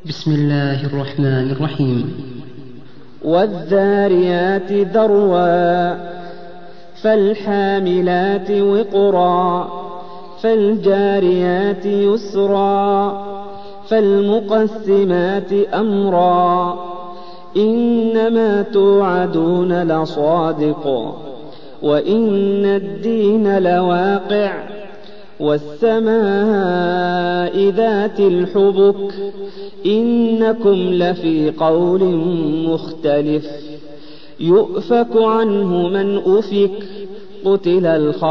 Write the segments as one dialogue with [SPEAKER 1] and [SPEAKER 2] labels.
[SPEAKER 1] بسم الله الرحمن الرحيم.
[SPEAKER 2] والذاريات ذروا فالحاملات وقرا فالجاريات يسرا فالمقسمات أمرا إنما توعدون لصادق وإن الدين لواقع والسماء ذات الحبك إنكم لفي قول مختلف يؤفك عنه من أفك قتل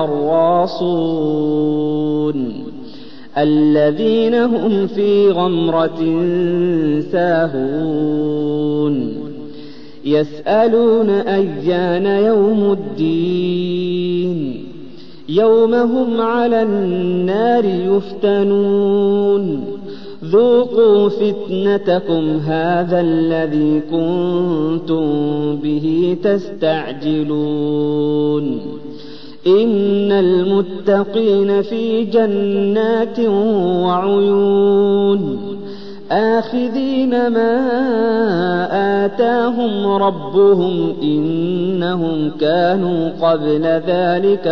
[SPEAKER 2] الخراصون الذين هم في غمرة ساهون يسألون أيان يوم الدين يوم هم على النار يفتنون ذوقوا فتنتكم هذا الذي كنتم به تستعجلون إن المتقين في جنات وعيون آخذين ما آتاهم ربهم إنهم كانوا قبل ذلك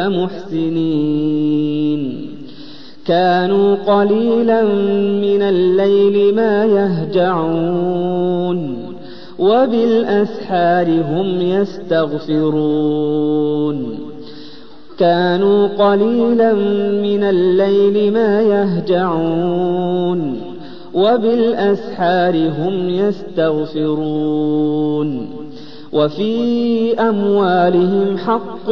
[SPEAKER 2] محسنين كانوا قليلا من الليل ما يهجعون وبالأسحار هم يستغفرون كانوا قليلا من الليل ما يهجعون وبالأسحار هم يستغفرون وفي أموالهم حق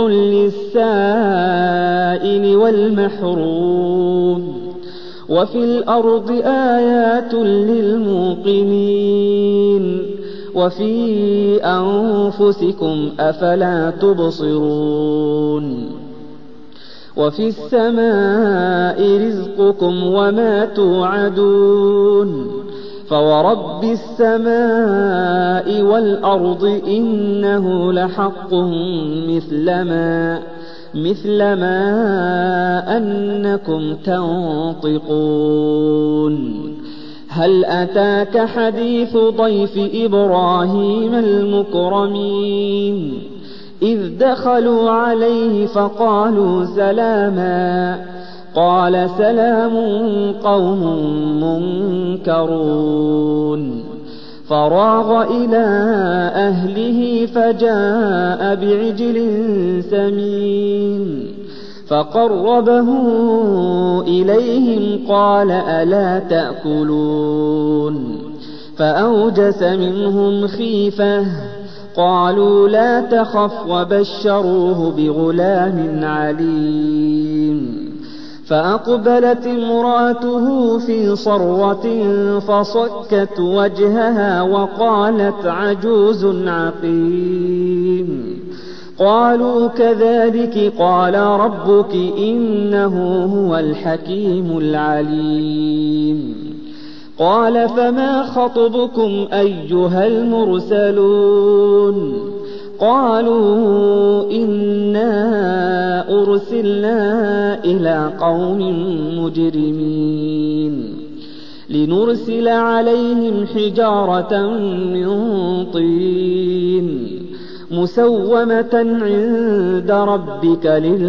[SPEAKER 2] للسائل والمحروم وفي الأرض آيات للموقنين وفي أنفسكم أفلا تبصرون وفي السماء رزقكم وما توعدون فورب السماء والأرض إنه لحق مثل ما أنكم تنطقون هل أتاك حديث ضيف إبراهيم المكرمين إذ دخلوا عليه فقالوا سلاما قال سلام قوم منكرون فراغ إلى أهله فجاء بعجل سمين فقربه إليهم قال ألا تأكلون فأوجس منهم خيفة قالوا لا تخف وبشروه بغلام عليم فأقبلت امرأته في صرة فصكت وجهها وقالت عجوز عقيم قالوا كذلك قال ربك إنه هو الحكيم العليم قال فما خطبكم أيها المرسلون قالوا إنا أرسلنا إلى قوم مجرمين لنرسل عليهم حجارة من طين مسومة عند ربك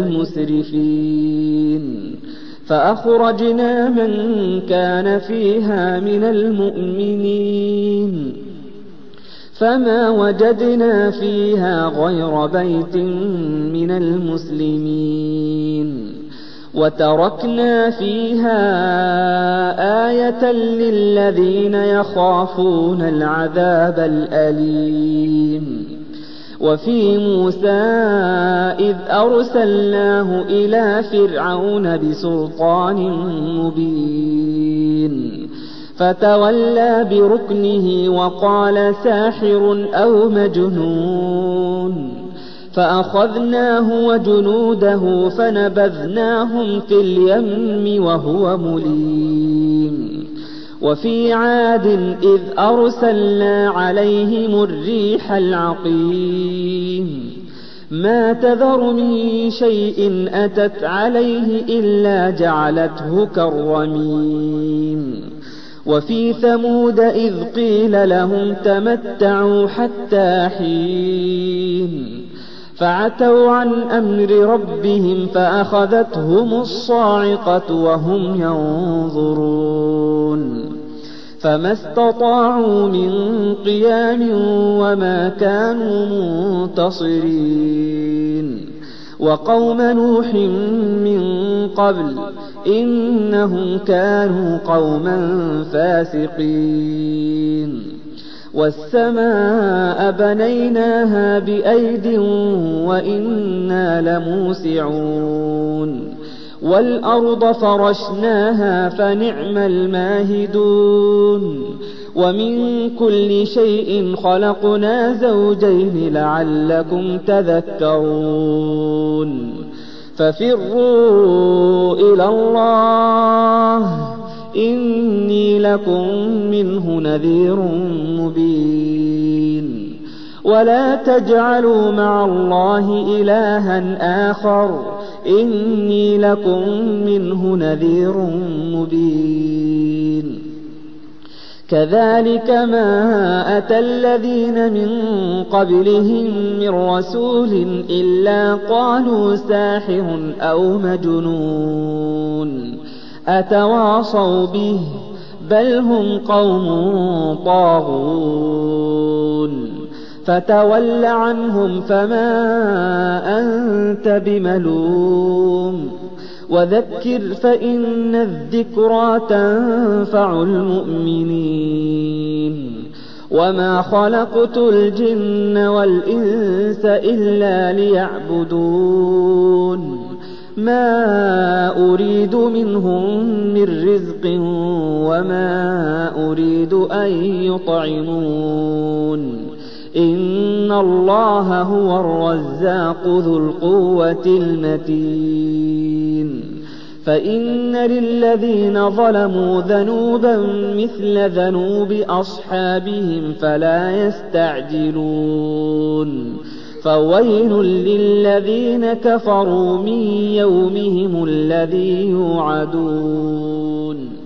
[SPEAKER 2] للمسرفين فأخرجنا من كان فيها من المؤمنين فما وجدنا فيها غير بيت من المسلمين وتركنا فيها آية للذين يخافون العذاب الأليم وفي موسى إذ أرسلناه إلى فرعون بسلطان مبين فتولى بركنه وقال ساحر أو مجنون فأخذناه وجنوده فنبذناهم في اليم وهو مليم وفي عاد إذ أرسلنا عليهم الريح العقيم ما تذر من شيء أتت عليه إلا جعلته كالرميم وفي ثمود إذ قيل لهم تمتعوا حتى حين فعتوا عن أمر ربهم فأخذتهم الصاعقة وهم ينظرون فما استطاعوا من قيام وما كانوا منتصرين وقوم نوح من قبل إنهم كانوا قوما فاسقين والسماء بنيناها بأيد وإنا لموسعون والأرض فرشناها فنعم الماهدون ومن كل شيء خلقنا زوجين لعلكم تذكرون ففروا إلى الله إني لكم منه نذير مبين ولا تجعلوا مع الله إلها آخر إني لكم منه نذير مبين كذلك ما أتى الذين من قبلهم من رسول إلا قالوا ساحر أو مجنون أتواصوا به بل هم قوم طاغون فتول عنهم فما أنت بملوم وذكر فإن الذكرى تنفع المؤمنين وما خلقت الجن والإنس إلا ليعبدون ما أريد منهم من رزق وما أريد أن يطعمون إن الله هو الرزاق ذو القوة المتين فإن للذين ظلموا ذنوبا مثل ذنوب أصحابهم فلا يستعجلون فويل للذين كفروا من يومهم الذي يوعدون